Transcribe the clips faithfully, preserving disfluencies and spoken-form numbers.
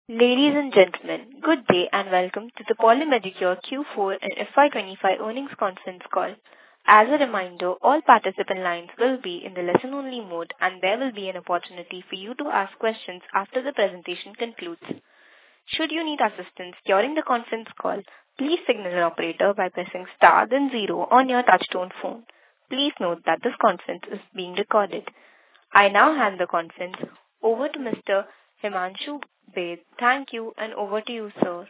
Ladies and gentlemen, good day and welcome to the Poly Medicure Q four and F Y twenty-five earnings conference call. As a reminder, all participant lines will be in the listen-only mode, and there will be an opportunity for you to ask questions after the presentation concludes. Should you need assistance during the conference call, please signal an operator by pressing star then zero on your touchtone phone. Please note that this conference is being recorded. I now hand the conference over to Mister Himanshu Baid. Thank you, and over to you, sir.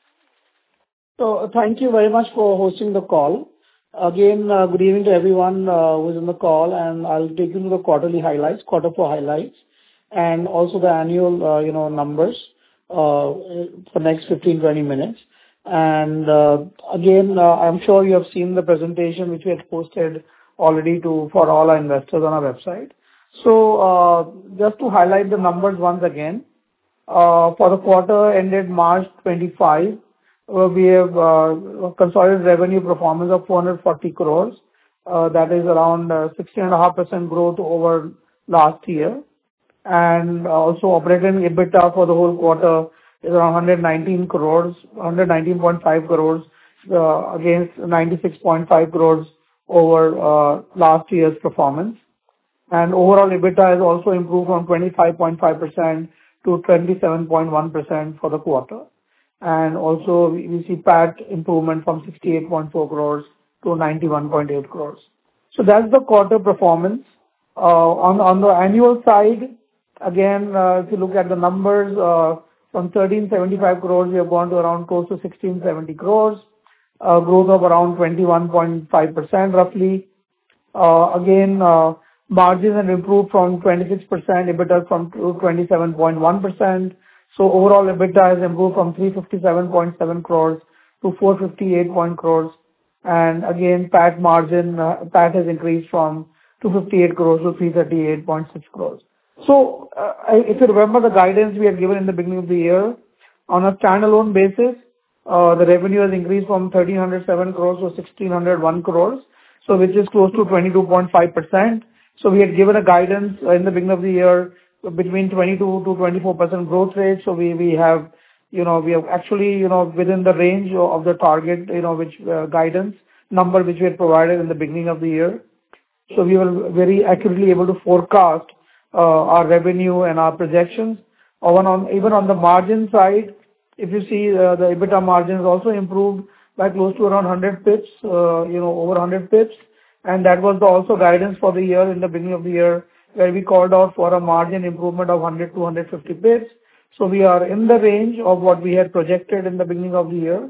So thank you very much for hosting the call. Again, uh, good evening to everyone uh, who is on the call, and I'll take you to the quarterly highlights, quarter four highlights, and also the annual, uh, you know, numbers uh, for next fifteen to twenty minutes. And uh, again, uh, I'm sure you have seen the presentation which we had posted already to for all our investors on our website. So uh, just to highlight the numbers once again, uh, for the quarter ended March twenty-five, uh, we have uh, consolidated revenue performance of four hundred forty crores. Uh, that is around uh, sixteen point five percent growth over last year. And also operating EBITDA for the whole quarter is around one hundred nineteen crores, one hundred nineteen point five crores uh, against ninety-six point five crores over uh, last year's performance. And overall EBITDA has also improved from twenty-five point five percent to twenty-seven point one percent for the quarter. And also we we see P A T improvement from sixty-eight point four crores to ninety-one point eight crores. So that's the quarter performance. Uh, on, on the annual side, again, uh, if you look at the numbers, uh, from thirteen seventy-five crores, we have gone to around close to sixteen seventy crores, uh, growth of around twenty-one point five percent roughly. Uh, again, uh, margins have improved from twenty-six percent, EBITDA from twenty-seven point one percent. So overall EBITDA has improved from three hundred fifty-seven point seven crores to four hundred fifty-eight point crores. And again, P A T margin, uh, P A T has increased from two hundred fifty-eight crores to three hundred thirty-eight point six crores. So uh, if you remember the guidance we had given in the beginning of the year, on a standalone basis, uh, the revenue has increased from one thousand three hundred seven crores to one thousand six hundred one crores, so which is close to twenty-two point five percent. So we had given a guidance uh, in the beginning of the year between twenty-two to twenty-four percent growth rate. So we, we have, you know, we have actually, you know, within the range of the target, you know, which uh, guidance number which we had provided in the beginning of the year. So we were very accurately able to forecast uh, our revenue and our projections. Even on, even on the margin side, if you see uh, the EBITDA margin has also improved by close to around one hundred pips, uh, you know, over one hundred pips. And that was the also guidance for the year in the beginning of the year, where we called out for a margin improvement of one hundred to one hundred fifty pips. So we are in the range of what we had projected in the beginning of the year.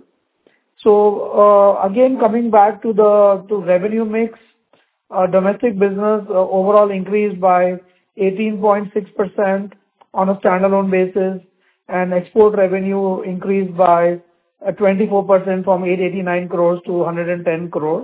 So uh, again, coming back to the to revenue mix, uh, domestic business uh, overall increased by eighteen point six percent on a standalone basis, and export revenue increased by uh, twenty-four percent from eight hundred eighty-nine crores to one hundred ten crores.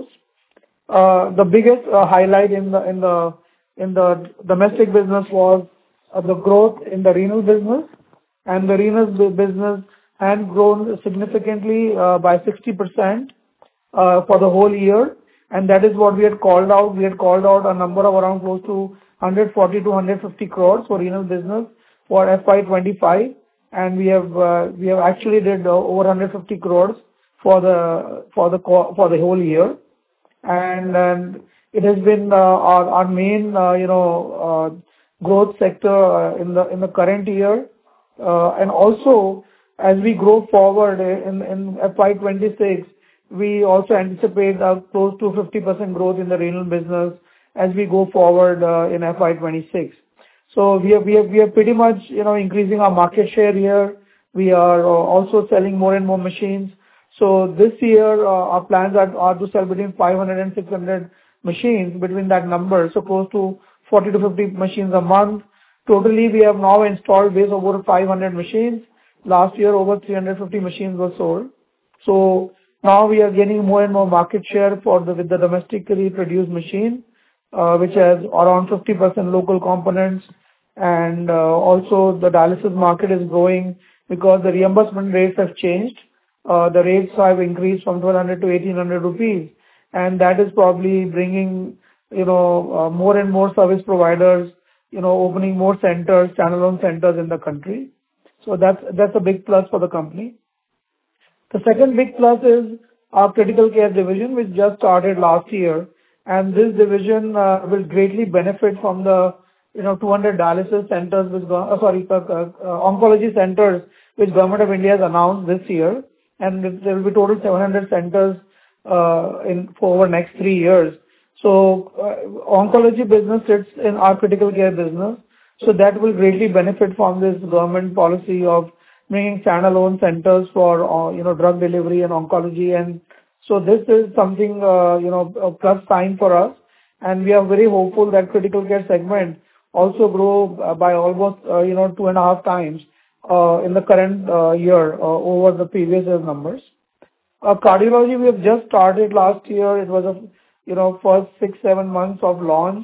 Uh, the biggest uh, highlight in the in the in the domestic business was uh, the growth in the renal business, and the renal bu- business had grown significantly uh, by sixty percent uh, for the whole year, and that is what we had called out. We had called out a number of around close to one hundred forty to one hundred fifty crores for renal business for F Y twenty-five, and we have uh, we have actually did uh, over one hundred fifty crores for the for the co- for the whole year. And um, it has been uh, our our main uh, you know uh, growth sector uh, in the in the current year, uh, and also as we grow forward in in F Y twenty-six, we also anticipate uh, close to fifty percent growth in the renal business as we go forward uh, in F Y twenty-six. So we are we are we are pretty much you know increasing our market share here. We are uh, also selling more and more machines. So this year, uh, our plans are, are to sell between five hundred and six hundred machines, between that number, so close to forty to fifty machines a month. Totally, we have now installed base of over five hundred machines. Last year, over three hundred fifty machines were sold. So now we are gaining more and more market share for the with the domestically produced machine, uh, which has around fifty percent local components. And uh, also the dialysis market is growing because the reimbursement rates have changed. Uh, the rates have increased from twelve hundred to eighteen hundred rupees, and that is probably bringing, you know, uh, more and more service providers, you know, opening more centers, standalone centers in the country. So that's that's a big plus for the company. The second big plus is our critical care division, which just started last year, and this division uh, will greatly benefit from the, you know, two hundred dialysis centers, which go- uh, sorry, uh, uh, oncology centers, which Government of India has announced this year, and it- there will be total seven hundred centers uh, in for over next three years. So, uh, oncology business sits in our critical care business, so that will greatly benefit from this government policy of bringing standalone centers for, uh, you know, drug delivery and oncology. And so this is something, uh, you know, a plus sign for us, and we are very hopeful that critical care segment also grow uh, by almost, uh, you know, two and a half times uh, in the current uh, year uh, over the previous year's numbers. Uh, Cardiology, we have just started last year. It was a, you know, first six, seven months of launch,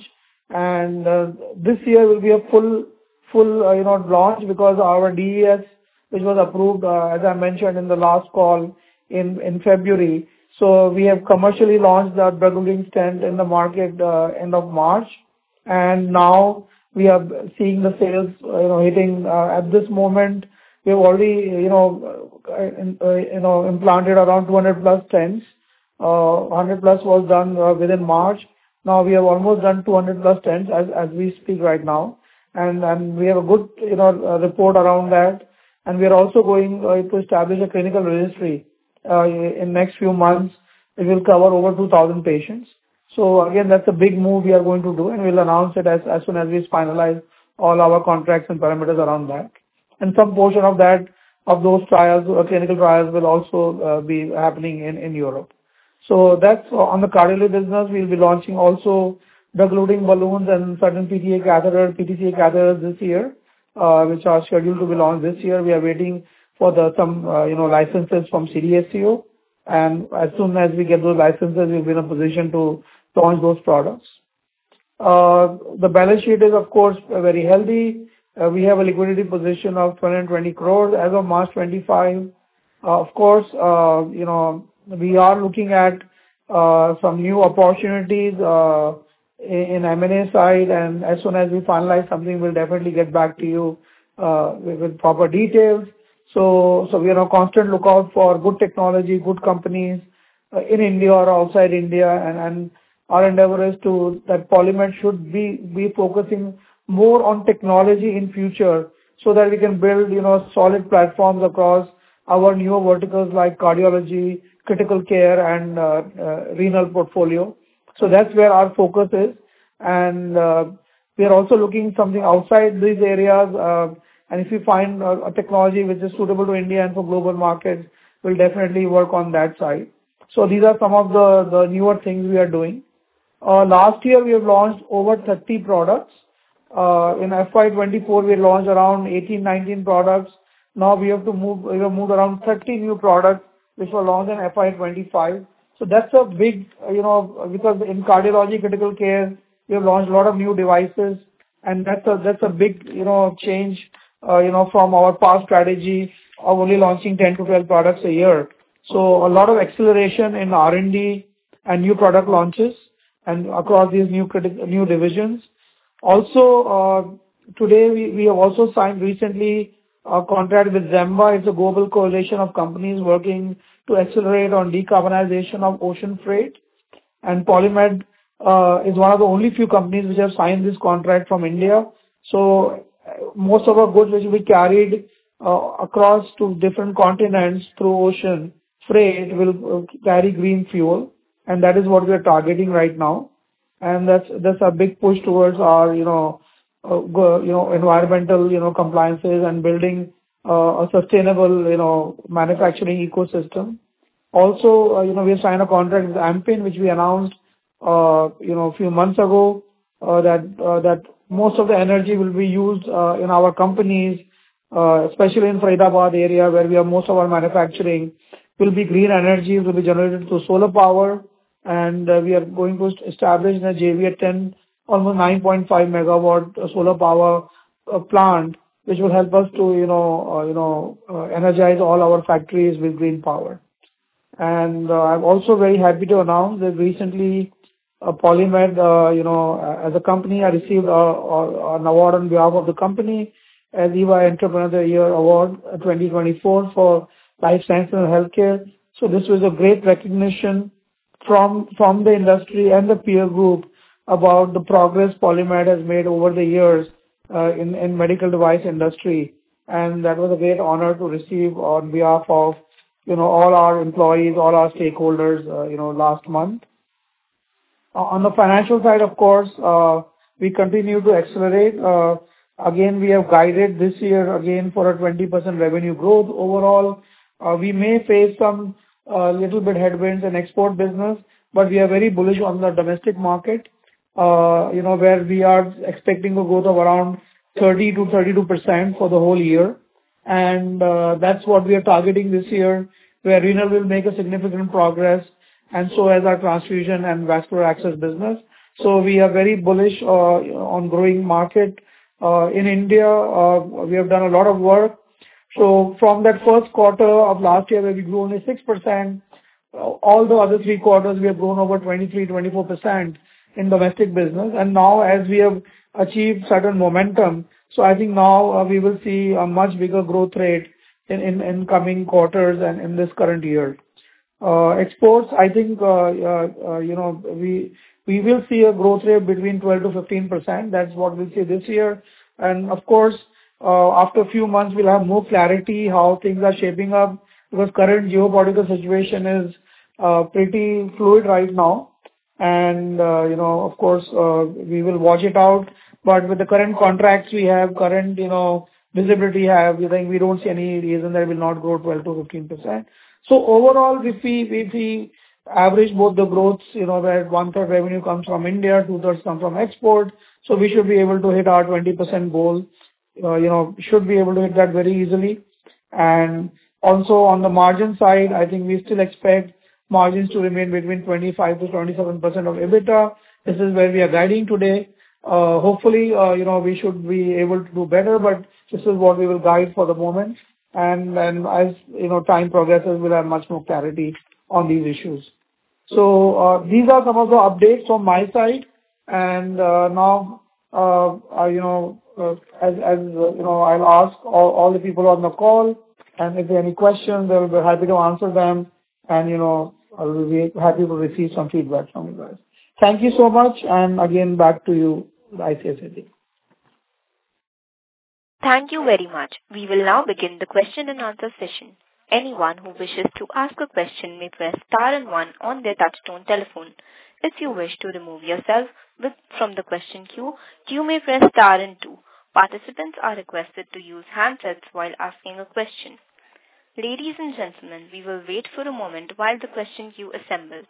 and uh, this year will be a full, full, uh, you know, launch because our D E S, which was approved, uh, as I mentioned in the last call in in February. So we have commercially launched the drug-eluting stent in the market uh, end of March, and now we are seeing the sales, uh, you know, hitting uh, at this moment. We have already, you know, uh, in- uh, you know, implanted around two hundred plus stents. Uh, one hundred plus was done uh, within March. Now we have almost done two hundred plus stents as as we speak right now, and and we have a good, you know, uh, report around that. And we are also going uh, to establish a clinical registry uh, in next few months. It will cover over two thousand patients. So again, that's a big move we are going to do, and we'll announce it as as soon as we finalize all our contracts and parameters around that. And some portion of that, of those trials, uh, clinical trials, will also uh, be happening in in Europe. So that's on the cardiology business. We'll be launching also drug-eluting balloons and certain P T A catheter, P T C A catheters this year, uh, which are scheduled to be launched this year. We are waiting for the some, uh, you know, licenses from C D S C O, and as soon as we get those licenses, we'll be in a position to launch those products. Uh, The balance sheet is, of course, uh, very healthy. Uh, We have a liquidity position of two hundred twenty crores as of March twenty-five. Uh, Of course, uh, you know, we are looking at uh, some new opportunities uh, in in M and A side, and as soon as we finalize something, we'll definitely get back to you uh, with with proper details. So so we are on constant lookout for good technology, good companies uh, in India or outside India, and and our endeavor is to that Polymed should be be focusing more on technology in future, so that we can build, you know, solid platforms across our newer verticals like cardiology, critical care, and uh, uh, renal portfolio. So that's where our focus is. And uh, we are also looking something outside these areas. Uh, and if we find a, a technology which is suitable to India and for global markets, we'll definitely work on that side. So these are some of the, the newer things we are doing. Uh, last year we have launched over thirty products. Uh, in F Y twenty-four we launched around eighteen, nineteen products. Now we have to move, we have moved around thirty new products which were launched in F Y twenty-five. So that's a big, uh, you know, because in cardiology, critical care, we have launched a lot of new devices, and that's a, that's a big, you know, change, uh, you know, from our past strategy of only launching ten to twelve products a year. So a lot of acceleration in R and D and new product launches and across these new critical, new divisions. Also, uh, today we, we have also signed recently a contract with Zemba. It's a global coalition of companies working to accelerate on decarbonization of ocean freight. And Polymed uh, is one of the only few companies which have signed this contract from India. So uh, most of our goods which will be carried uh, across to different continents through ocean freight will uh, carry green fuel, and that is what we are targeting right now. And that's that's a big push towards our, you know, uh, go, you know, environmental, you know, compliances and building uh, a sustainable, you know, manufacturing ecosystem. Also, uh, you know, we have signed a contract with Ampin, which we announced, uh, you know, a few months ago, uh, that uh, that most of the energy will be used uh, in our companies, uh, especially in Faridabad area where we have most of our manufacturing, will be green energy, will be generated through solar power. And uh, we are going to establish in a J V at ten, almost nine point five megawatt solar power uh, plant, which will help us to, you know, uh, you know, uh, energize all our factories with green power. And uh, I'm also very happy to announce that recently uh, Polymed, uh, you know, as a company, I received uh, uh, an award on behalf of the company as E Y Entrepreneur of the Year Award uh, twenty twenty-four for Life Sciences and Healthcare. So this was a great recognition from from the industry and the peer group about the progress Polymed has made over the years uh, in in medical device industry, and that was a great honor to receive on behalf of you know all our employees, all our stakeholders, uh, you know last month. Uh, On the financial side, of course, uh, we continue to accelerate. Uh, Again, we have guided this year again for a twenty percent revenue growth overall. Uh, We may face some uh, little bit headwinds in export business, but we are very bullish on the domestic market, uh, you know, where we are expecting a growth of around thirty to thirty-two percent for the whole year. And uh, that's what we are targeting this year, where renal will make a significant progress, and so as our transfusion and vascular access business. So we are very bullish uh, on growing market. Uh, In India, uh, we have done a lot of work. So from that first quarter of last year, where we grew only six percent, uh, all the other three quarters, we have grown over twenty-three, twenty-four percent in domestic business. And now, as we have achieved certain momentum, so I think now uh, we will see a much bigger growth rate in in in coming quarters and in this current year. Uh Exports, I think, uh uh uh, you know, we we will see a growth rate between twelve to fifteen percent. That's what we'll see this year. And of course, uh after a few months, we'll have more clarity how things are shaping up, because current geopolitical situation is uh pretty fluid right now. And, uh, you know, of course, uh we will watch it out. But with the current contracts we have, current, you know, visibility we have, we think we don't see any reason that it will not grow twelve to fifteen percent. So overall, if we if we average both the growths, you know, where one-third revenue comes from India, two-thirds come from export, so we should be able to hit our twenty percent goal. Uh, You know, should be able to hit that very easily. And also on the margin side, I think we still expect margins to remain between twenty-five to twenty-seven percent of EBITDA. This is where we are guiding today. Uh Hopefully, uh, you know, we should be able to do better, but this is what we will guide for the moment. And and as, you know, time progresses, we'll have much more clarity on these issues. So, uh these are some of the updates from my side. And uh now, uh uh, you know, uh as, as uh, you know, I'll ask all all the people on the call, and if there are any questions, they'll be happy to answer them. And, you know, I'll be happy to receive some feedback from you guys. Thank you so much, and again, back to you, I C S A team. Thank you very much. We will now begin the question and answer session. Anyone who wishes to ask a question may press star and one on their touchtone telephone. If you wish to remove yourself with, from the question queue, you may press star and two. Participants are requested to use handsets while asking a question. Ladies and gentlemen, we will wait for a moment while the question queue assembles.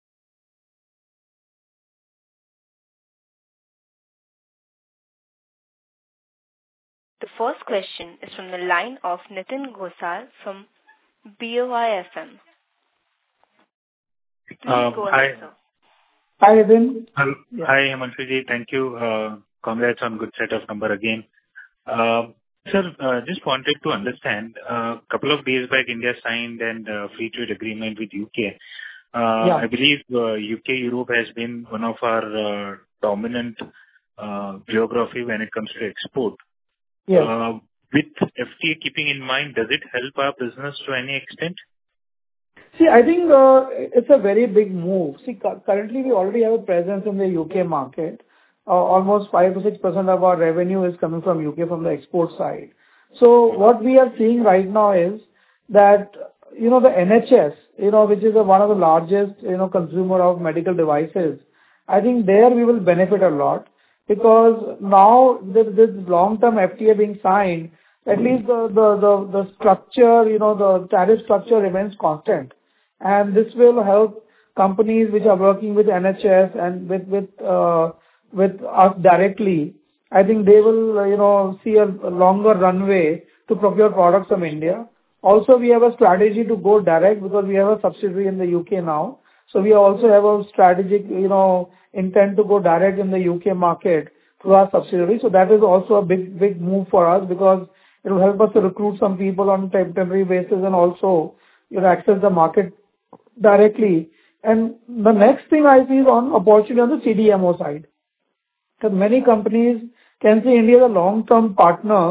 The first question is from the line of Nitin Gosar from B O I F M. Please Um, go Hi. ahead, sir. Hi, Edwin. Hello. Yeah. Hi, Himanshu. Thank you. Uh, Congrats on good set of number again. Um, Sir, uh, just wanted to understand, a couple of days back, India signed an uh, free trade agreement with U K. Uh, Yeah. I believe uh, U K, Europe has been one of our uh, dominant uh, geography when it comes to export. Yes. Uh, With F T A keeping in mind, does it help our business to any extent? See, I think uh, it's a very big move. See, cu- currently we already have a presence in the U K market. Uh, Almost five to six percent of our revenue is coming from U K from the export side. So what we are seeing right now is that, you know, the N H S, you know, which is a- one of the largest, you know, consumer of medical devices, I think there we will benefit a lot, because now with this long-term F T A being signed, at least the the the the structure, you know, the tariff structure remains constant. And this will help companies which are working with N H S and with with uh, with us directly. I think they will, uh, you know, see a a longer runway to procure products from India. Also, we have a strategy to go direct because we have a subsidiary in the U K now. So we also have a strategic, you know, intent to go direct in the U K market through our subsidiary. So that is also a big, big move for us, because it will help us to recruit some people on a temp- temporary basis and also, you know, access the market directly. And the next thing I see is on opportunity on the C D M O side. Because many companies can see India as a long-term partner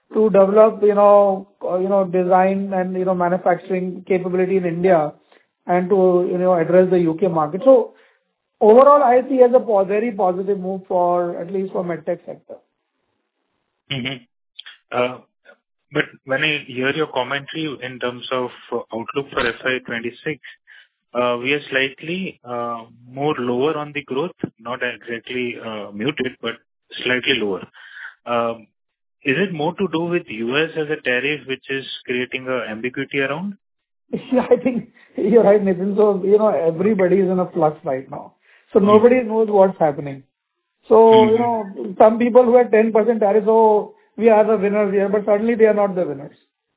to develop, you know, uh, you know, design and, you know, manufacturing capability in India and to, you know, address the U K market. So overall, I see as a po- very positive move for, at least for medtech sector. Mm-hmm. Uh, But when I hear your commentary in terms of uh, outlook for F Y twenty-six, uh, we are slightly uh, more lower on the growth, not exactly uh, muted, but slightly lower. Um, Is it more to do with U S as a tariff, which is creating a ambiguity around? Yeah, I think you're right, Nitin. So, you know, everybody is in a flux right now. So nobody knows what's happening. So, you know, Mm-hmm. some people who had ten percent tariff, "Oh, we are the winners here," but suddenly they are not the winners.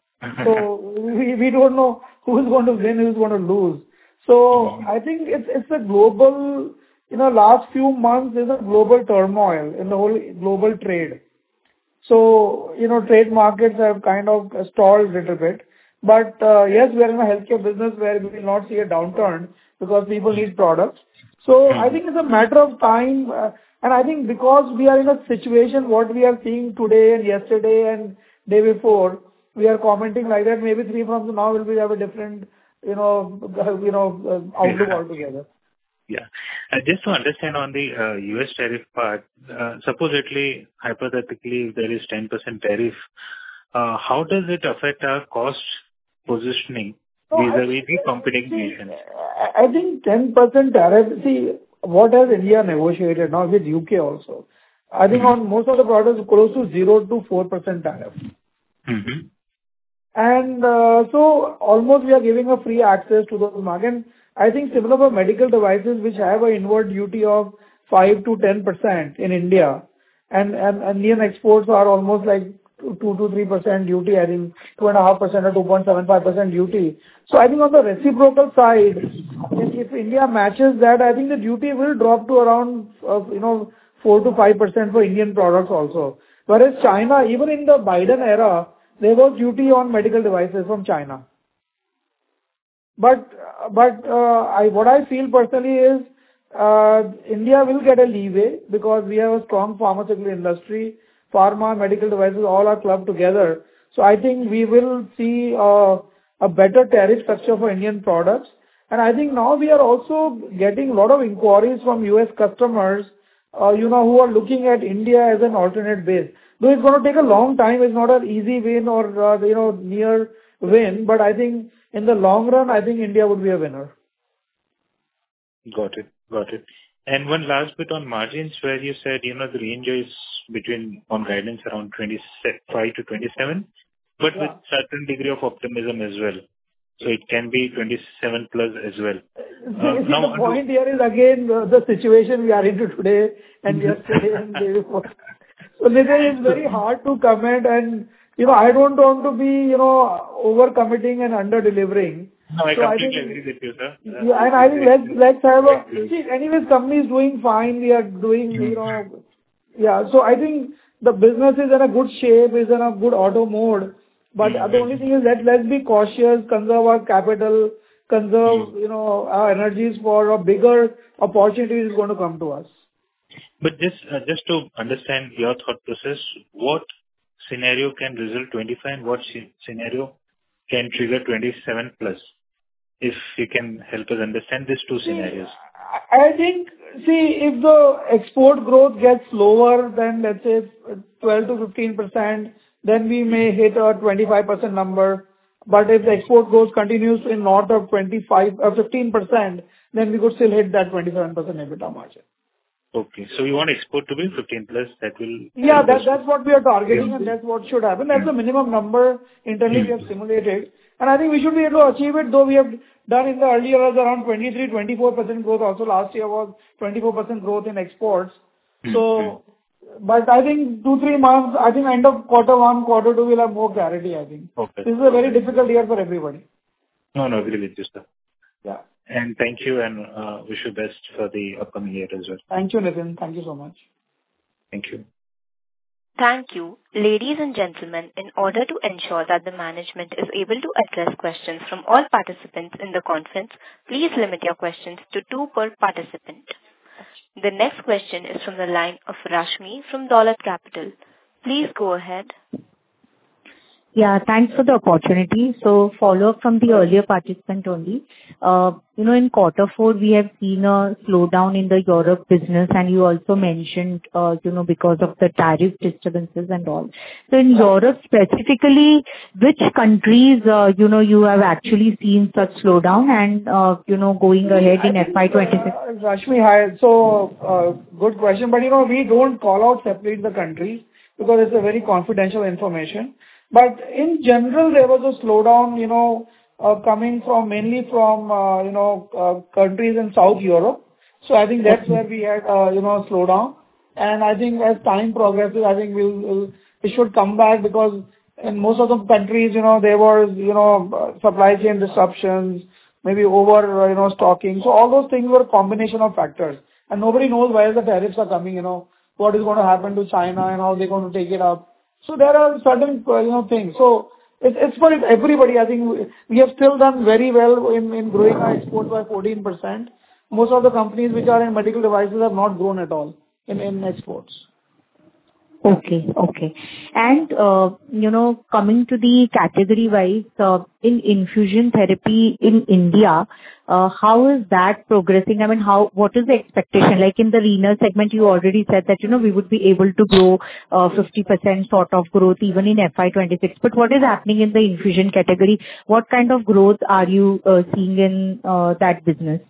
So we we don't know who's going to win, who's going to lose. So Mm-hmm. I think it's it's a global, you know, last few months, there's a global turmoil in the whole global trade. So, you know, trade markets have kind of stalled a little bit. But, uh yes, we are in a healthcare business where we will not see a downturn because people need products. So I think it's a matter of time, uh and I think because we are in a situation, what we are seeing today and yesterday and day before, we are commenting like that, maybe three months now will be have a different, you know, you know, uh, outlook Yeah. altogether. Yeah. Uh, Just to understand on the uh, U S tariff part, uh, supposedly, hypothetically, if there is ten percent tariff, uh, how does it affect our cost positioning No, I vis-à-vis think, the uh, competing see, nations? I I think ten percent tariff, see, what has India negotiated now with U K also? I think on Mm-hmm. most of the products, close to zero to four percent tariff. Mm-hmm. And uh, so almost we are giving a free access to those market. And I think similar for medical devices, which have an inward duty of five to ten percent in India, and and Indian exports are almost like two to three percent duty, I think two point five percent or two point seven five percent duty. So I think on the reciprocal side, if if India matches that, I think the duty will drop to around, uh, you know, four to five percent for Indian products also. Whereas China, even in the Biden era, there was duty on medical devices from China. But but uh, I what I feel personally is uh, India will get a leeway because we have a strong pharmaceutical industry, pharma, medical devices, all are clubbed together. So I think we will see uh, a better tariff structure for Indian products. And I think now we are also getting a lot of inquiries from U S customers, uh, you know, who are looking at India as an alternate base. Though it's going to take a long time, it's not an easy win or, uh, you know, near win, but I think in the long run, I think India would be a winner. Got it. Got it. And one last bit on margins, where you said, you know, the range is between, on guidance, around twenty-five to twenty-seven, but with Yeah. certain degree of optimism as well. So it can be twenty-seven plus as well. Uh, See, see, Now, the onto... point here is again the the situation we are into today and yesterday and day before. So Nitin, it's very hard to comment and, you know, I don't want to be, you know, over-committing and under-delivering. No, I So I completely think, agree with you, sir. Uh, yeah, and I think let's it- let's have a... it- See, anyways, company is doing fine. We are doing, you Mm. know... Yeah, so I think the business is in a good shape, is in a good auto mode. But the only Mm-hmm. thing is that let's be cautious, conserve our capital, Mm. conserve, you know, our energies for a bigger opportunity is going to come to us. But just, uh, just to understand your thought process, what scenario can result twenty-five and what sce- scenario can trigger twenty-seven plus? If you can help us understand these two See, scenarios. I I think, see, if the export growth gets lower than, let's say, twelve to fifteen percent, then we may hit a twenty-five percent number. But if the export growth continues in north of twenty-five or fifteen percent, then we could still hit that twenty-seven percent EBITDA margin. Okay. So you want export to be fifteen plus, that will Yeah, help us that, to... that's what we are targeting, and Mm. that's what should happen. That's the minimum number internally we have Mm. simulated, and I think we should be able to achieve it, though we have done in the earlier years around twenty-three, twenty-four percent growth. Also, last year was twenty-four percent growth in exports. Mm. Mm. So, but I think two, three months, I think end of quarter one, quarter two, we'll have more clarity, I think. Okay. This is a very difficult year for everybody. No, no, agree with you, sir. Yeah. And thank you, and uh, wish you best for the upcoming year as well. Thank you, Nitin. Thank you so much. Thank you. Thank you. Ladies and gentlemen, in order to ensure that the management is able to address questions from all participants in the conference, please limit your questions to two per participant. The next question is from the line of Rashmi from Dolat Capital. Please go ahead. Yeah, thanks for the opportunity. So follow-up from the earlier participant only. Uh, You know, in quarter four, we have seen a slowdown in the Europe business, and you also mentioned, uh, you know, because of the tariff disturbances and all. So in Europe specifically, which countries, uh, you know, you have actually seen such slowdown and, uh, you know, going ahead in F Y twenty-six? Uh, Rashmi, hi. So, uh, good question, but, you know, we don't call out separate the countries because it's a very confidential information. But in general, there was a slowdown, you know, uh, coming from mainly from, uh, you know, uh, countries in South Europe. So I think that's where we had, uh, you know, a slowdown. And I think as time progresses, I think we'll, we'll, it should come back because in most of the countries, you know, there was, you know, uh, supply chain disruptions, maybe over, uh, you know, stocking. So all those things were a combination of factors. And nobody knows where the tariffs are coming, you know, what is going to happen to China and how they're going to take it up. So there are certain, uh, you know, things. So it's, it's for everybody. I think we, we have still done very well in, in growing our exports by fourteen percent. Most of the companies which are in medical devices have not grown at all in, in exports. Okay. Okay. And, uh, you know, coming to the category-wise, uh, in infusion therapy in India, uh, how is that progressing? I mean, how, what is the expectation? Like in the renal segment, you already said that, you know, we would be able to grow, uh, fifty percent sort of growth even in F Y twenty-six. But what is happening in the infusion category? What kind of growth are you, uh, seeing in, uh, that business?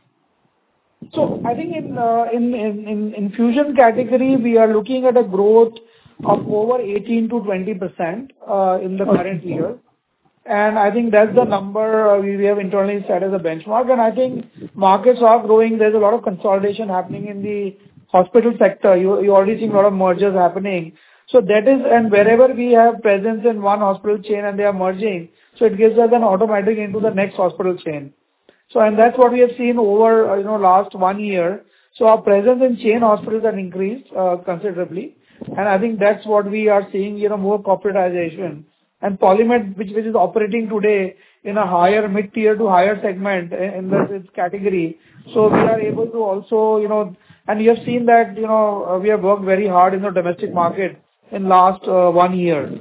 So I think in, uh, in, in, in infusion category, we are looking at a growth of over eighteen to twenty percent uh, in the current year. And I think that's the number uh, we, we have internally set as a benchmark. And I think markets are growing. There's a lot of consolidation happening in the hospital sector. You, you already seeing a lot of mergers happening. So that is, and wherever we have presence in one hospital chain and they are merging, so it gives us an automatic into the next hospital chain. So, and that's what we have seen over, uh, you know, last one year. So our presence in chain hospitals has increased uh, considerably. And I think that's what we are seeing, you know, more corporatization. And Polymed, which, which is operating today in a higher mid-tier to higher segment in this category. So we are able to also, you know, and you have seen that, you know, uh, we have worked very hard in the domestic market in last uh, one year.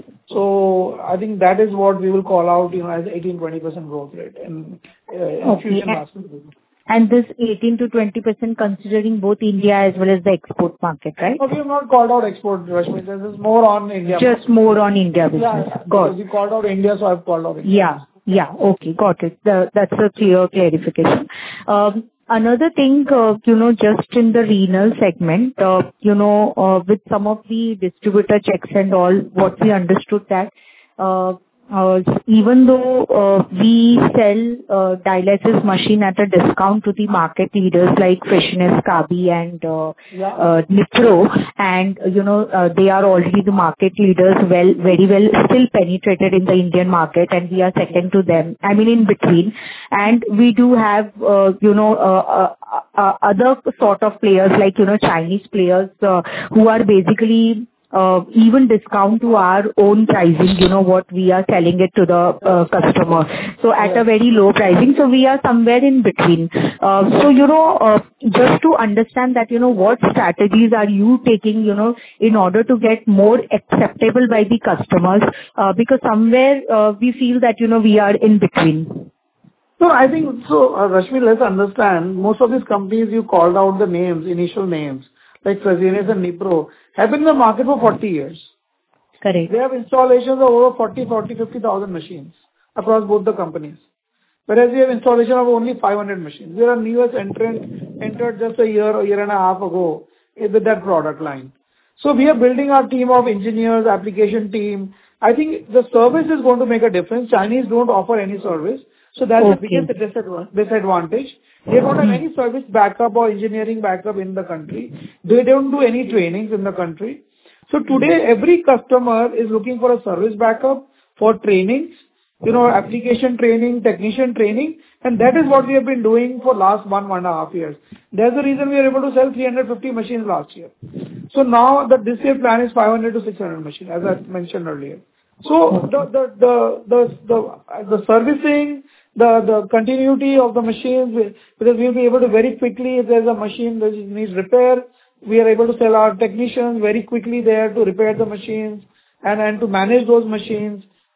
So I think that is what we will call out, you know, as eighteen to twenty percent growth rate in uh, infusion Okay. hospital. And this eighteen to twenty percent considering both India as well as the export market, right? No, we have not called out export, Rashmi. This is more on India. Just more on India business. Yeah, Got we called out India, so I've called out India. Yeah. Yeah. Okay. Got it. The- That's a clear clarification. Um, Another thing, uh, you know, just in the renal segment, uh, you know, uh, with some of the distributor checks and all, what we understood that, uh, uh, even though uh, we sell uh, dialysis machine at a discount to the market leaders like Freshness, Kabi and uh, Yeah. uh, Nipro, and uh, you know uh, they are already the market leaders, well, very well still penetrated in the Indian market, and we are second to them. I mean, in between, and we do have uh, you know uh, uh, uh, other sort of players like you know Chinese players uh, who are basically uh, even discount to our own pricing, you know, what we are selling it to the uh, customer. So at a very low pricing. So we are somewhere in between. Uh, so, you know, uh, just to understand that, you know, what strategies are you taking, you know, in order to get more acceptable by the customers? Uh, because somewhere uh, we feel that, you know, we are in between. No, I think so, uh, Rashmi, let's understand, most of these companies you called out the names, initial names, like Fresenius and Nipro, have been in the market for forty years. Correct. They have installations of over forty, forty, fifty thousand machines across both the companies. Whereas we have installation of only five hundred machines. We are a newest entrant, entered just a year or year and a half ago with that product line. So we are building our team of engineers, application team. I think the service is going to make a difference. Chinese don't offer any service. So that's the Okay. biggest disadvan- disadvantage. They don't have any service backup or engineering backup in the country. They don't do any trainings in the country. So today, every customer is looking for a service backup for trainings, you know, application training, technician training, and that is what we have been doing for last one, one and a half years. That's the reason we are able to sell three hundred fifty machines last year. So now the this year plan is five hundred to six hundred machines, as I mentioned earlier. So the the the the the, the servicing, the the continuity of the machines, because we'll be able to very quickly, if there's a machine that needs repair, we are able to sell our technicians very quickly there to repair the machines and and to manage those machines.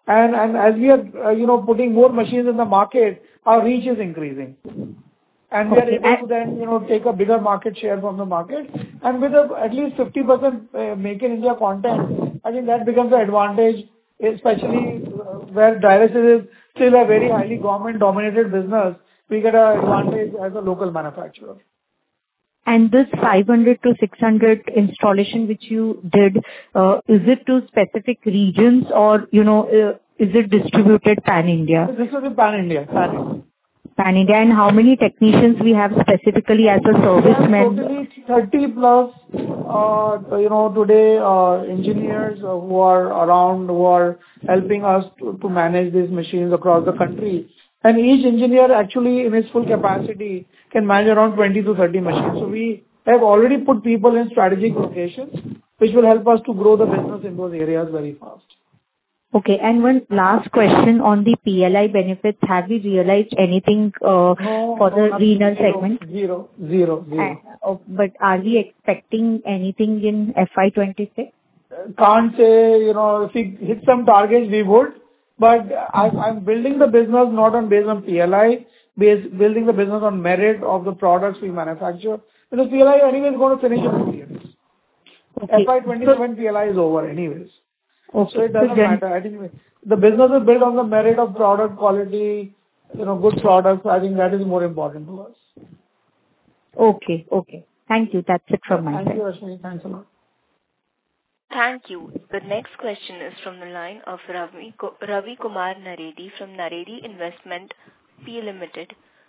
And and as we are, uh, you know, putting more machines in the market, our reach is increasing. And we are Okay. able to then, you know, take a bigger market share from the market. And with a, at least fifty percent uh, Make in India content, I think that becomes an advantage, especially uh, where Dialysis is still a very highly government-dominated business. We get an advantage as a local manufacturer. And this five hundred to six hundred installation which you did, uh, is it to specific regions or, you know, uh, is it distributed pan-India? This is in pan-India. Pan-India. Pan-India. And how many technicians we have specifically as a We have serviceman? totally thirty plus, uh, you know, today, uh, engineers uh, who are around, who are helping us to to manage these machines across the country. And each engineer actually, in his full capacity, can manage around twenty to thirty machines. So we have already put people in strategic locations, which will help us to grow the business in those areas very fast. Okay. And one last question on the P L I benefits. Have we realized anything uh, No, for no, the nothing. renal Zero, segment? zero, zero, zero. Uh, oh, But are we expecting anything in F Y twenty-six? Can't say, you know, if we hit some targets, we would, but I- I'm building the business not on based on P L I, based building the business on merit of the products we manufacture, because P L I anyway is going to finish in two years. Okay. F Y twenty-seven P L I is over anyways. Okay. So it So doesn't gen- matter. I think the business is built on the merit of product quality, you know, good products. I think that is more important to us. Okay. Okay. Thank you. That's it from my Thank you, side. Ashwini. Thanks a lot. Thank you. The next question is from the line of Ravi, Ko- Ravi Kumar Naredi from Naredi Investment P Limited.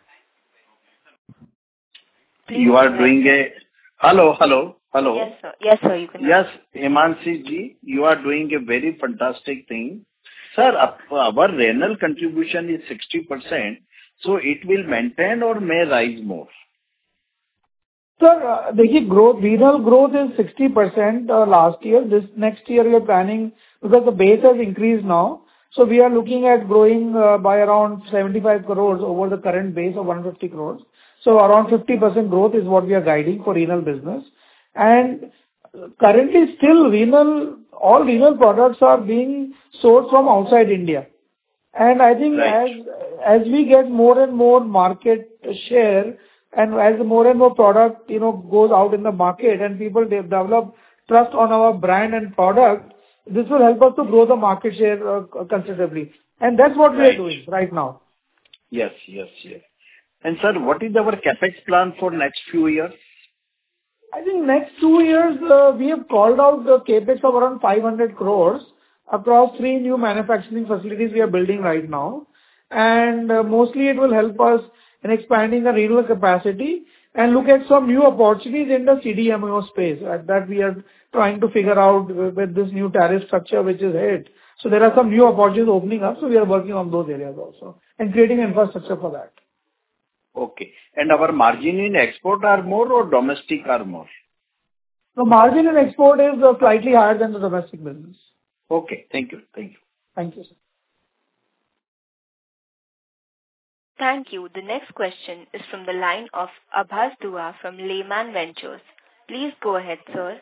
Please You go are ahead, doing sir. a... Hello, hello, hello. Yes, sir. Yes, sir. You can. Yes, Himanshi ji, you are doing a very fantastic thing. Sir, up- our renal contribution is sixty percent, so it will maintain or may rise more? Sir, uh, देखिए growth, renal growth is sixty percent uh, last year. This next year we are planning, because the base has increased now, so we are looking at growing uh, by around seventy-five crores over the current base of one hundred fifty crores. So around fifty percent growth is what we are guiding for renal business. And currently still renal, all renal products are being sourced from outside India. And I think Right. as as we get more and more market share, and as more and more product, you know, goes out in the market and people de- develop trust on our brand and product, this will help us to grow the market share uh, considerably. And that's what we are Right. doing right now. Yes, yes, yes. And sir, what is our CapEx plan for next few years? I think next two years, uh, we have called out the CapEx of around five hundred crores across three new manufacturing facilities we are building right now. And uh, mostly it will help us in expanding the renal capacity and look at some new opportunities in the C D M O space uh, that we are trying to figure out with with this new tariff structure which is hit. So there are some new opportunities opening up, so we are working on those areas also and creating infrastructure for that. Okay. And our margin in export are more or domestic are more? The margin in export is uh, slightly higher than the domestic business. Okay. Thank you. Thank you. Thank you, sir. Thank you. The next question is from the line of Abhas Dua from Layman Ventures. Please go ahead, sir.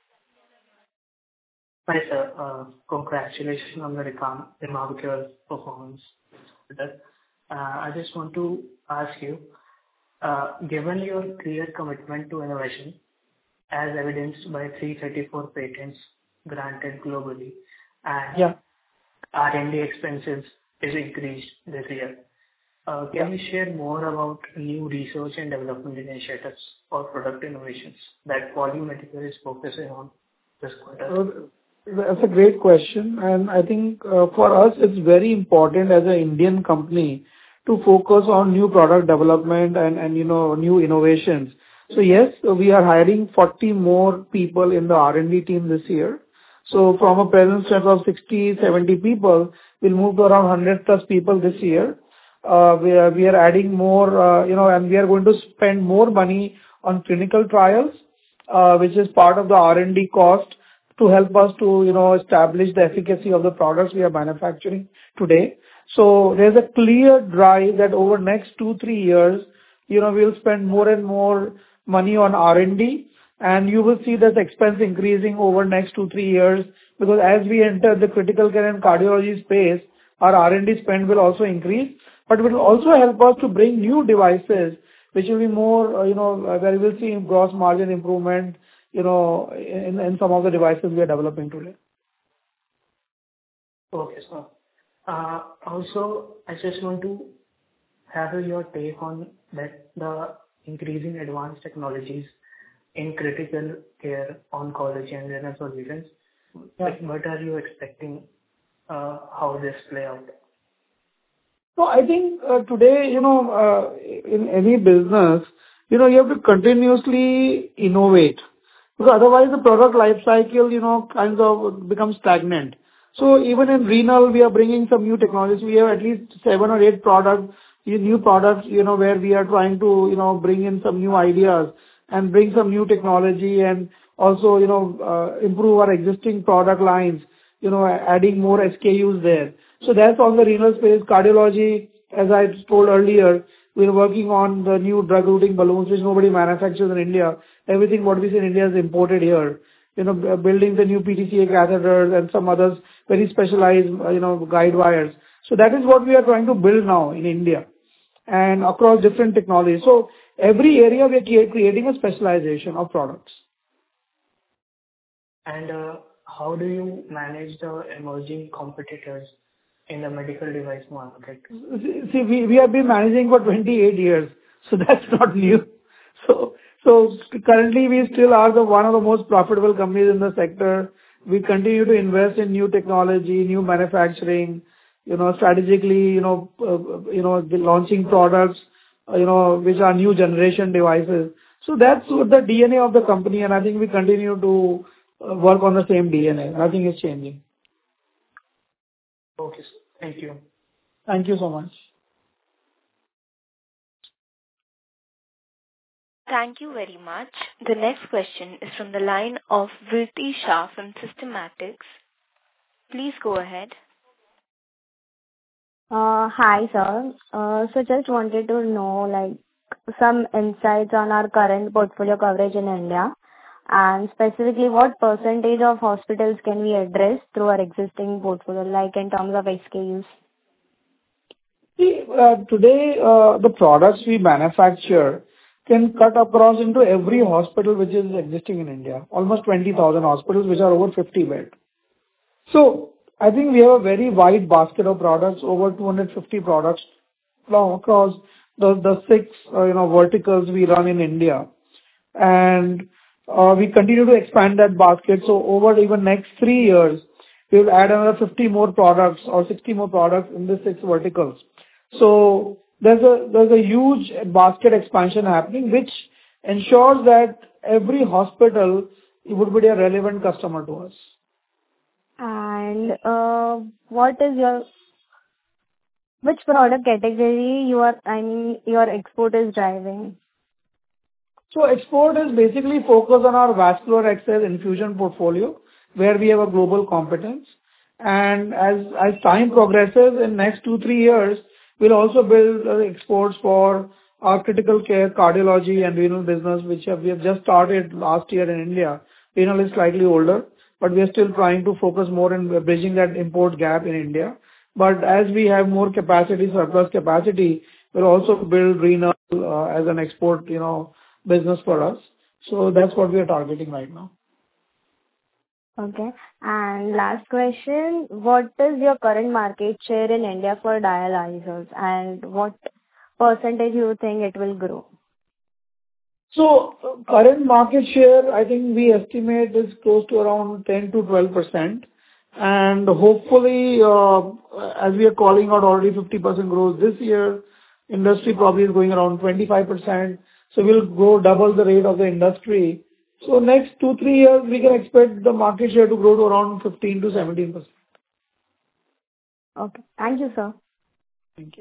Hi, sir. Uh, Congratulations on the recom- remarkable performance. Uh, I just want to ask you, uh, given your clear commitment to innovation, as evidenced by three hundred thirty-four patents granted globally, and Yeah. R and D expenses is increased this year, uh, can you share more about new research and development initiatives or product innovations that Polymedical is focusing on this quarter? Uh, That's a great question, and I think uh, for us it's very important as an Indian company to focus on new product development and, and you know, new innovations. So yes, we are hiring forty more people in the R and D team this year. So from a present strength of sixty, seventy people, we'll move to around one hundred plus people this year. Uh, we are, we are adding more, uh, you know, and we are going to spend more money on clinical trials, uh, which is part of the R and D cost to help us to, you know, establish the efficacy of the products we are manufacturing today. So there's a clear drive that over next two, three years, you know, we'll spend more and more money on R and D, and you will see that expense increasing over next two, three years because as we enter the critical care and cardiology space, our R and D spend will also increase, but it will also help us to bring new devices, which will be more, uh, you know, uh, where we will see gross margin improvement, you know, in, in some of the devices we are developing today. Okay, sir. Uh, Also, I just want to have your take on that the increasing advanced technologies in critical care, oncology, and renal solutions. Yeah. Like, what are you expecting, uh, how this play out? So I think uh, today, you know, uh, in any business, you know, you have to continuously innovate, because otherwise the product life cycle, you know, kind of becomes stagnant. So even in renal, we are bringing some new technologies. We have at least seven or eight products, new products, you know, where we are trying to, you know, bring in some new ideas and bring some new technology, and also, you know, uh, improve our existing product lines, you know, adding more S K Us there. So that's on the renal space. Cardiology, as I told earlier, we're working on the new drug-eluting balloons, which nobody manufactures in India. Everything what we see in India is imported here. You know, b- building the new P T C A catheters and some others, very specialized, uh, you know, guide wires. So that is what we are trying to build now in India and across different technologies. So every area we are crea- creating a specialization of products. And uh, how do you manage the emerging competitors in the medical device market? See, we we have been managing for twenty-eight years, so that's not new. So so currently, we still are the one of the most profitable companies in the sector. We continue to invest in new technology, new manufacturing, you know, strategically, you know, uh, you know, the launching products, uh, you know, which are new generation devices. So that's what the D N A of the company, and I think we continue to uh, work on the same D N A. Nothing is changing. Okay, sir. Thank you. Thank you so much. Thank you very much. The next question is from the line of Virti Shah from Systematics. Please go ahead. Uh, Hi, sir. Uh, So just wanted to know, like, some insights on our current portfolio coverage in India, and specifically, what percentage of hospitals can we address through our existing portfolio, like in terms of S K Us? See, uh, today, uh, the products we manufacture can cut across into every hospital which is existing in India. Almost twenty thousand hospitals, which are over fifty bed. So I think we have a very wide basket of products, over two hundred fifty products now across the the six, uh, you know, verticals we run in India. And uh, we continue to expand that basket. So over even next three years, we will add another fifty more products or sixty more products in the six verticals. So there's a there's a huge basket expansion happening, which ensures that every hospital would be a relevant customer to us. And uh, what is your which product category you are, I mean, your export is driving? So export is basically focused on our vascular access infusion portfolio, where we have a global competence. And as as time progresses, in next two, three years, we'll also build uh, exports for our critical care, cardiology, and renal business, which have, we have just started last year in India. Renal is slightly older, but we are still trying to focus more on bridging that import gap in India. But as we have more capacity, surplus capacity, we'll also build renal uh, as an export, you know, business for us. So that's what we are targeting right now. Okay. And last question, what is your current market share in India for dialyzers, and what percentage you think it will grow? So uh, current market share, I think we estimate is close to around ten to twelve percent. And hopefully, uh, as we are calling out already fifty percent growth this year, industry probably is going around twenty-five percent. So we'll grow double the rate of the industry. So next two, three years, we can expect the market share to grow to around fifteen to seventeen percent. Okay. Thank you, sir. Thank you.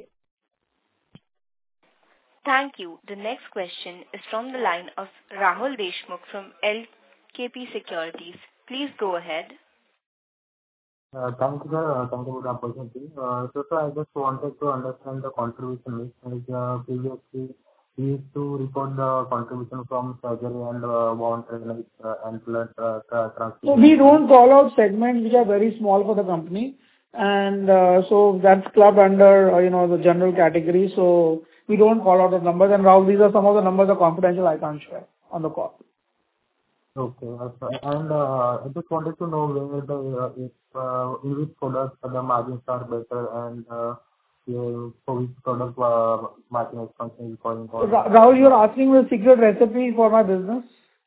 Thank you. The next question is from the line of Rahul Deshmukh from L K P Securities. Please go ahead. Uh, Thank you, sir. Uh, Thank you for the opportunity. Uh, So, sir, I just wanted to understand the contribution mix. Like, uh, previously, we used to report the contribution from surgery and uh, wound like uh, and blood uh, tra- So transfusion. we don't call out segments which are very small for the company, and uh, so that's clubbed under, uh, you know, the general category. So we don't call out the numbers. And Rahul, these are some of the numbers are confidential, I can't share on the call. Okay. Okay. And uh, I just wanted to know where the uh, if uh, in which product the margins are better and uh, yeah, for which product uh, margin expansion is going So on. Ra- Rahul, you're asking me the secret recipe for my business?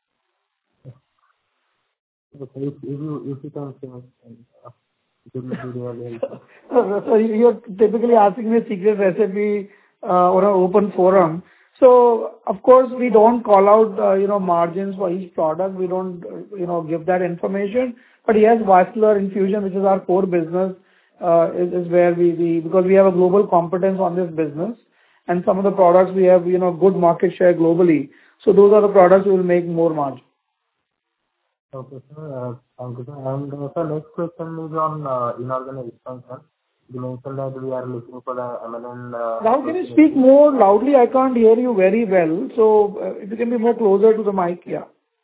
Okay. If if you if you can say, uh, it will be really helpful. So so you're typically asking me a secret recipe uh, on an open forum. So of course, we don't call out, uh, you know, margins for each product. We don't, uh, you know, give that information. But yes, vascular infusion, which is our core business, uh, is is where we we because we have a global competence on this business, and some of the products we have, you know, good market share globally. So those are the products we will make more margin. Okay, sir. Uh, Thank you, sir. And uh, sir, next question is on uh, inorganic expansion. You mentioned that we are looking for the M L N. uh, Rahul, can you speak opportunity. more loudly? I can't hear you very well. So uh, if you can be more closer to the mic, yeah.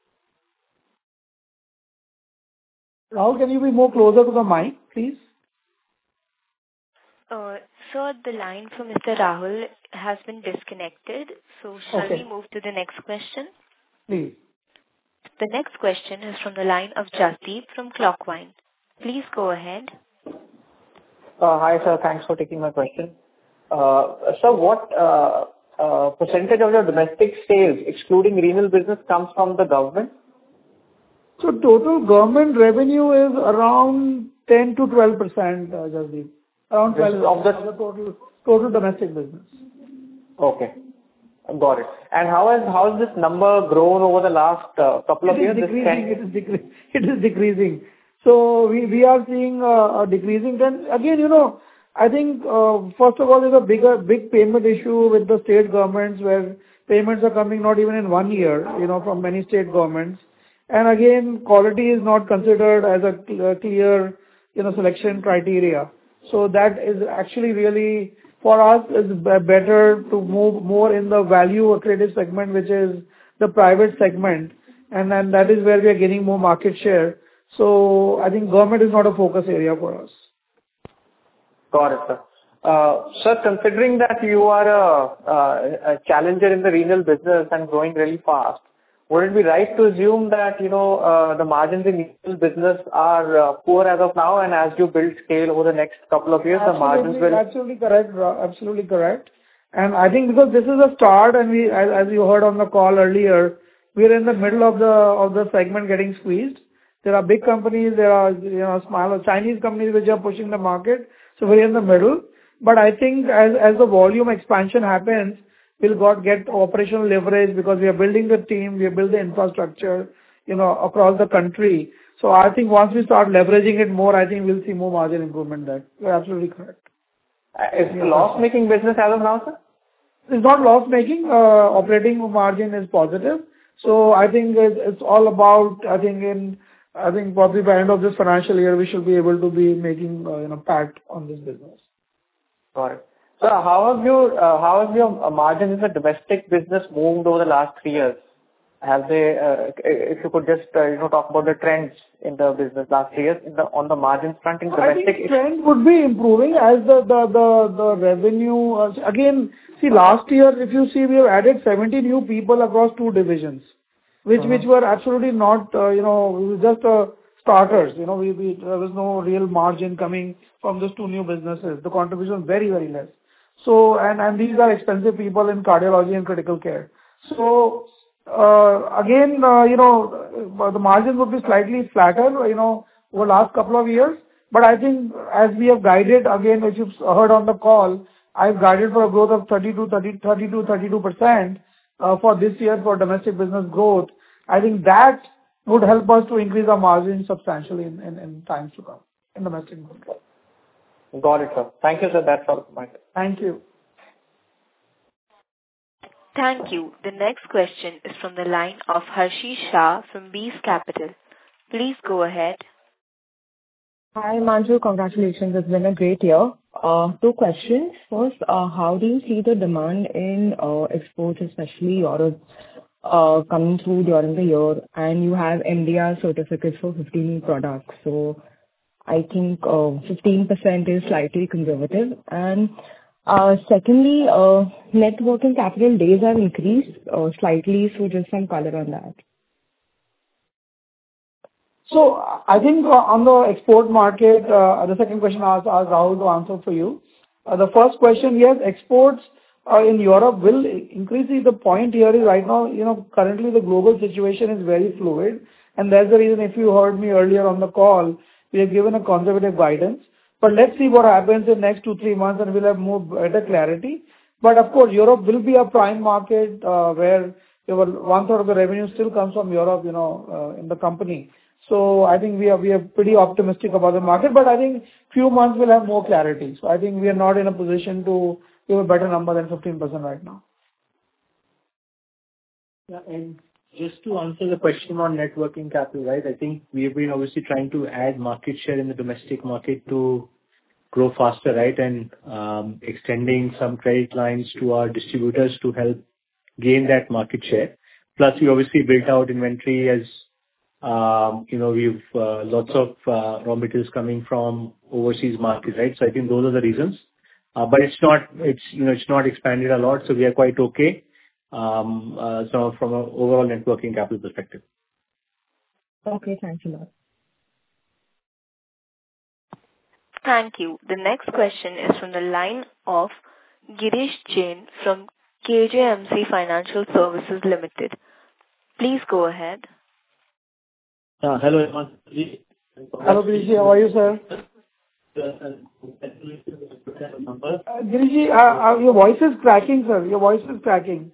Rahul, can you be more closer to the mic, please? Uh, Sir, the line from Mister Rahul has been disconnected. So shall we Okay, move to the next question? please. The next question is from the line of Jasdeep from Clockwine. Please go ahead. Uh, Hi, sir. Thanks for taking my question. Uh, Sir, what uh, uh, percentage of your domestic sales, excluding renal business, comes from the government? So total government revenue is around ten to twelve percent, uh, Jasdeep. Around This is of twelve percent the... of the total total domestic business. Okay, got it. And how has how has this number grown over the last uh, couple of It is years? This decreasing. ten... It is decre- It is decreasing. So we we are seeing uh, a decreasing trend. Again, you know, I think, uh, first of all, there's a bigger, big payment issue with the state governments, where payments are coming not even in one year, you know, from many state governments. And again, quality is not considered as a cl- a clear, you know, selection criteria. So that is actually really, for us, is be- better to move more in the value accretive segment, which is the private segment, and then that is where we are gaining more market share. So I think government is not a focus area for us. Got it, sir. Uh, Sir, considering that you are a a- a challenger in the renal business and growing really fast, would it be right to assume that, you know, uh, the margins in renal business are uh, poor as of now, and as you build scale over the next couple of years, the margins Absolutely, will... absolutely correct. Ra- Absolutely correct. And I think because this is a start, and we, as, as you heard on the call earlier, we are in the middle of the of the segment getting squeezed. There are big companies, there are, you know, smaller Chinese companies which are pushing the market. So we're in the middle. But I think as as the volume expansion happens, we'll got get operational leverage because we are building the team, we are building the infrastructure, you know, across the country. So I think once we start leveraging it more, I think we'll see more margin improvement there. You're absolutely correct. Uh, Is it a loss-making business as of now, sir? It's not loss-making. uh, Operating margin is positive. So I think it's it's all about, I think in, I think probably by end of this financial year, we should be able to be making, uh, you know, PAT on this business. Got it. So how have your uh, how have your uh, margins in the domestic business moved over the last three years? Have they, uh, if you could just, uh, you know, talk about the trends in the business last three years in the, on the margins front in I domestic? think trend would be improving as the the the the revenue. uh, Again, see, last year, if you see, we have added seventy new people across two divisions, which which Mhm. were absolutely not, uh, you know, it was just uh, starters. You know, we we there was no real margin coming from those two new businesses. The contribution was very, very less. So, and and these are expensive people in cardiology and critical care. So, uh, again, uh, you know, uh, the margins would be slightly flatter, you know, over last couple of years. But I think as we have guided, again, which you've heard on the call, I've guided for a growth of thirty to thirty, thirty to thirty-two percent uh, for this year for domestic business growth. I think that would help us to increase our margins substantially in in in times to come in domestic market. Got it, sir. Thank you, sir. That's all from my side. Thank you. Thank you. The next question is from the line of Harshi Shah from Bees Capital. Please go ahead. Hi, Manju. Congratulations. It's been a great year. Uh, Two questions. First, uh, how do you see the demand in uh, exports, especially Europe, uh, coming through during the year? And you have India certificates for fifteen products. So I think uh, fifteen percent is slightly conservative. And uh, secondly, uh, net working capital days have increased uh, slightly. So just some color on that. So I think uh, on the export market, uh, the second question I'll ask Rahul to answer for you. Uh, The first question, yes, exports uh, in Europe will increase. The point here is right now, you know, currently the global situation is very fluid, and that's the reason, if you heard me earlier on the call, we have given a conservative guidance. But let's see what happens in next two, three months, and we'll have more better clarity. But of course, Europe will be a prime market, uh, where over one third of the revenue still comes from Europe, you know, uh, in the company. So I think we are we are pretty optimistic about the market, but I think few months will have more clarity. So I think we are not in a position to give a better number than fifteen percent right now. Yeah, and just to answer the question on net working capital, right? I think we have been obviously trying to add market share in the domestic market to grow faster, right? And um, extending some credit lines to our distributors to help gain that market share. Plus, we obviously built out inventory as Um, you know, we've uh, lots of uh, raw materials coming from overseas markets, right? So I think those are the reasons. Uh, but it's not, it's you know, it's not expanded a lot, so we are quite okay. Um, uh, so from an overall net working capital perspective. Okay, thanks a lot. Thank you. The next question is from the line of Girish Jain from K J M C Financial Services Limited. Please go ahead. Uh, hello, everyone. Hello, Girish. How are you, sir? Uh, Girish, uh, uh, your voice is cracking, sir. Your voice is cracking.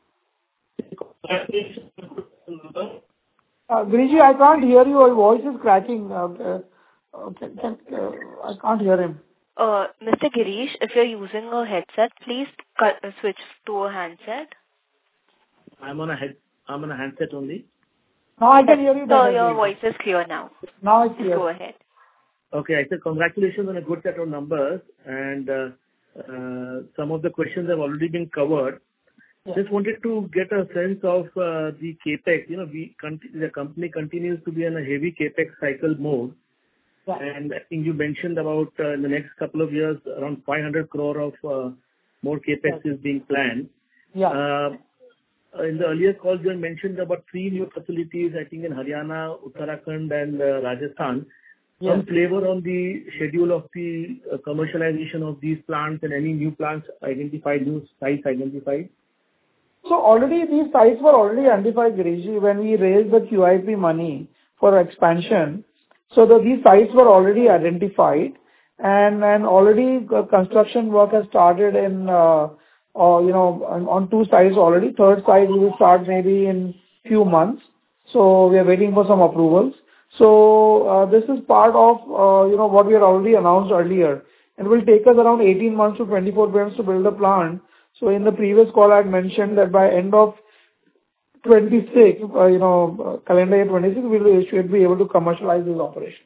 Uh, Girish, I can't hear you. Your voice is cracking. Uh, uh, can, can, uh, I can't hear him. Uh, Mister Girish, if you're using a headset, please cut, uh, switch to a handset. I'm on a head. I'm on a handset only. Now I can hear you better. So your voice is clear now. Now it's clear. Go ahead. Okay, I said congratulations on a good set of numbers, and uh, uh, some of the questions have already been covered. Yeah. Just wanted to get a sense of uh, the capex. You know, we the company continues to be in a heavy capex cycle mode, yeah. And I think you mentioned about uh, in the next couple of years around five hundred crore of uh, more capex yeah. is being planned. Yeah. Uh, in the earlier calls, you had mentioned about three new facilities, I think in Haryana, Uttarakhand, and uh, Rajasthan. Yes. Some flavor on the schedule of the uh, commercialization of these plants and any new plants identified, new sites identified? So already these sites were already identified, Girish, when we raised the Q I P money for expansion. So the, these sites were already identified, and, and already construction work has started in, uh, uh, you know, on, on two sites already. Third site we will start maybe in few months. So we are waiting for some approvals. So uh, this is part of, uh, you know, what we had already announced earlier. It will take us around eighteen months to twenty-four months to build a plant. So in the previous call, I had mentioned that by end of twenty-six, uh, you know, uh, calendar year twenty-six, we will, should be able to commercialize these operations.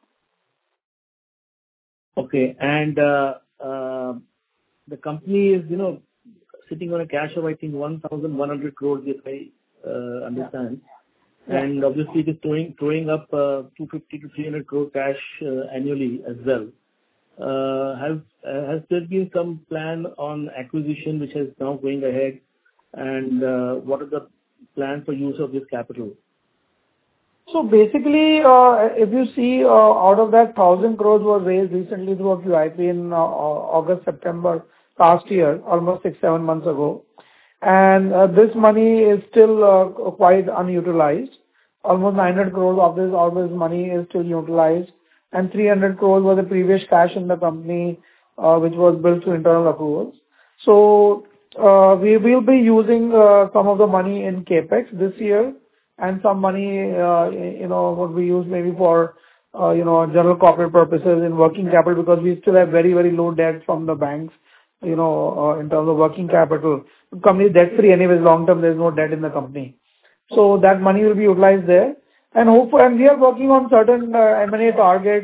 Okay. And uh, uh, the company is, you know, sitting on a cash of, I think, one thousand one hundred crores, if I uh, understand. Yeah. Yeah. And obviously it is throwing, throwing up uh, two hundred fifty to three hundred crore cash uh, annually as well. Uh, has, uh, has there been some plan on acquisition which is now going ahead? And uh, what are the plans for use of this capital? So basically, uh, if you see, uh, out of that one thousand crores was raised recently through a Q I P in uh, August, September last year, almost six, seven months ago. And uh, this money is still uh, quite unutilized. Almost nine hundred crores of this, all this money is still utilized. And three hundred crores was the previous cash in the company, uh, which was built through internal accruals. So uh, we will be using uh, some of the money in capex this year, and some money, uh, you know, would be used maybe for, uh, you know, general corporate purposes in working capital, because we still have very, very low debt from the banks, you know, uh, in terms of working capital. The company is debt free anyways, long term, there is no debt in the company. So that money will be utilized there. And hopefully, and we are working on certain uh, M and A targets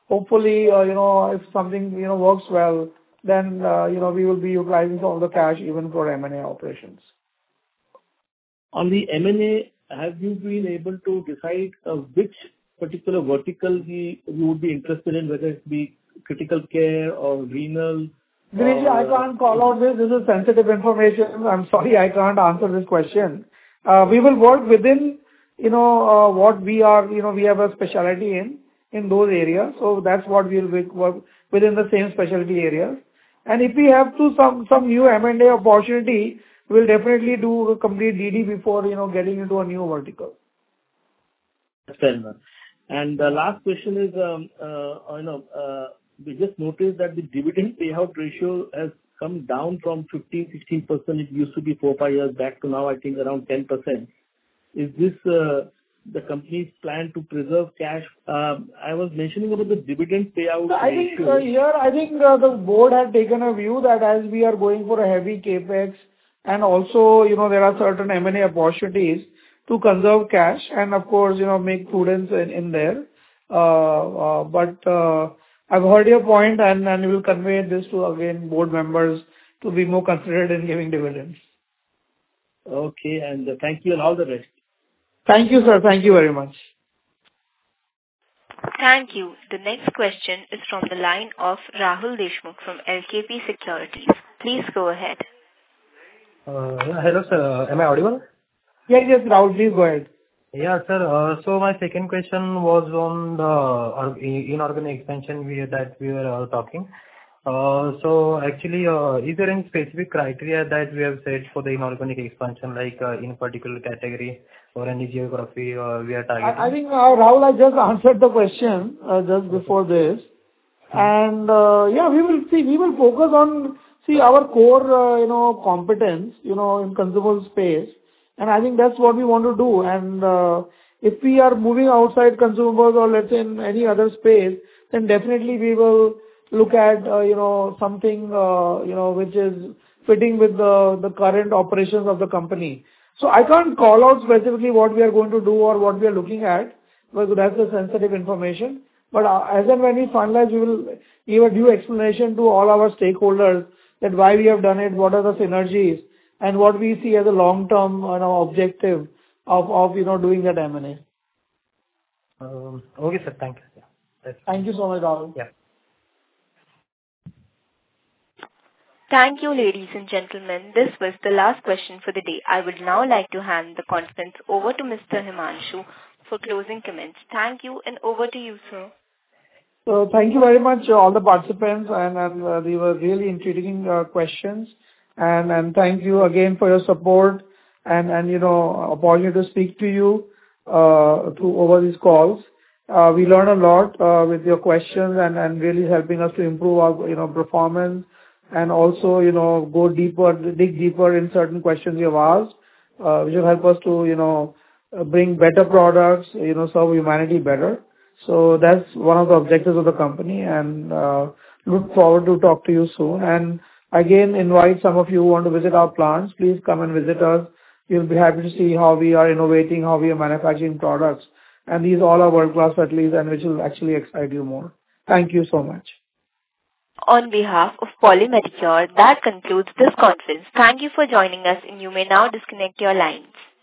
hopefully, uh, you know, if something, you know, works well, then, uh, you know, we will be utilizing some of the cash even for M and A operations. On the M and A, have you been able to decide uh, which particular vertical we you would be interested in, whether it be critical care or renal? Dinesh, I can't call out this. This is sensitive information. I'm sorry, I can't answer this question. Uh, We will work within, you know, uh, what we are, you know, we have a specialty in, in those areas. So that's what we'll be- work within the same specialty areas. And if we have to some, some new M and A opportunity, we'll definitely do a complete D D before, you know, getting into a new vertical. Fair enough. And the last question is, um, uh, you know, uh, we just noticed that the dividend payout ratio has come down from fifteen to sixteen percent. It used to be four, five years back to now, I think around ten percent. Is this uh, the company's plan to preserve cash? Um, I was mentioning about the dividend payout So I think ratio. uh, here, I think uh, the board has taken a view that as we are going for a heavy CapEx and also, you know, there are certain M and A opportunities to conserve cash and of course, you know, make prudence in, in there. Uh, uh, but uh, I've heard your point and, and we'll convey this to again board members to be more considerate in giving dividends. Okay, and uh, thank you and all the best. Thank you, sir. Thank you very much. Thank you. The next question is from the line of Rahul Deshmukh from L K P Securities. Please go ahead. Uh, yeah, hello, sir. Am I audible? Yes, yes, Rahul, please go ahead. Yeah, sir. Uh, so my second question was on the or- inorganic expansion we that we were uh, talking. Uh, so actually, uh, is there any specific criteria that we have set for the inorganic expansion, like uh, in a particular category or any geography uh, we are targeting? I, I think, uh, Rahul, I just answered the question uh, just before this. And uh, yeah, we will see, we will focus on, see, our core, uh, you know, competence, you know, in consumable space. And I think that's what we want to do. And uh, if we are moving outside consumables or let's say in any other space, then definitely we will look at, uh, you know, something, uh, you know, which is fitting with the, the current operations of the company. So I can't call out specifically what we are going to do or what we are looking at, because that's the sensitive information. But uh, as and when we finalize, we will give a due explanation to all our stakeholders that why we have done it, what are the synergies, and what we see as a long-term, you know, objective of, of, you know, doing that M and A. Um, okay, sir. Thank you. Yeah, that's Thank you so much, Rahul. Yeah. Thank you, ladies and gentlemen. This was the last question for the day. I would now like to hand the conference over to Mister Himanshu for closing comments. Thank you, and over to you, sir. So thank you very much, uh, all the participants, and, and uh, they were really intriguing uh, questions. And, and thank you again for your support and, and you know, opportunity to speak to you uh, through over these calls. Uh, we learned a lot uh, with your questions and, and really helping us to improve our, you know, performance and also, you know, go deeper, dig deeper in certain questions you have asked, uh, which will help us to, you know, uh, bring better products, you know, serve humanity better. So that's one of the objectives of the company, and uh, look forward to talk to you soon. And again, invite some of you who want to visit our plants. Please come and visit us. You'll be happy to see how we are innovating, how we are manufacturing products. And these all are world-class facilities and which will actually excite you more. Thank you so much. On behalf of Poly Medicure, that concludes this conference. Thank you for joining us, and you may now disconnect your lines.